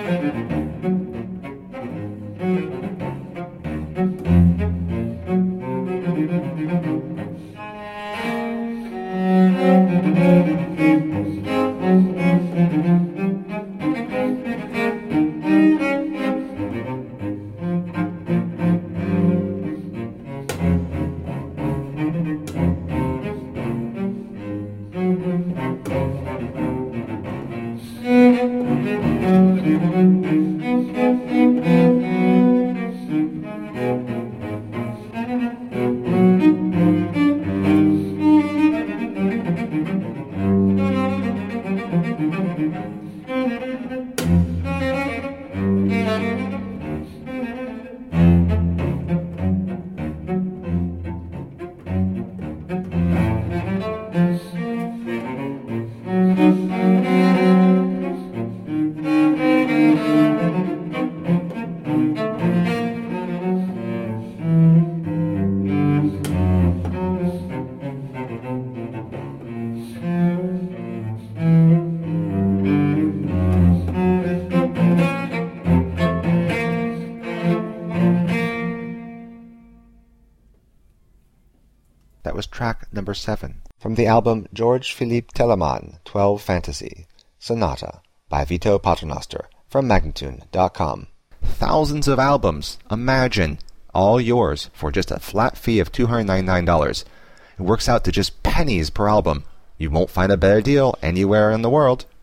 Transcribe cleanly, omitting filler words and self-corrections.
That was track number 7 from the album George Philippe Telemann, 12 Fantasy, Sonata, by Vito Paternoster, from Magnatune.com. Thousands of albums, imagine, all yours for just a flat fee of $299. It works out to just pennies per album. You won't find a better deal anywhere in the world.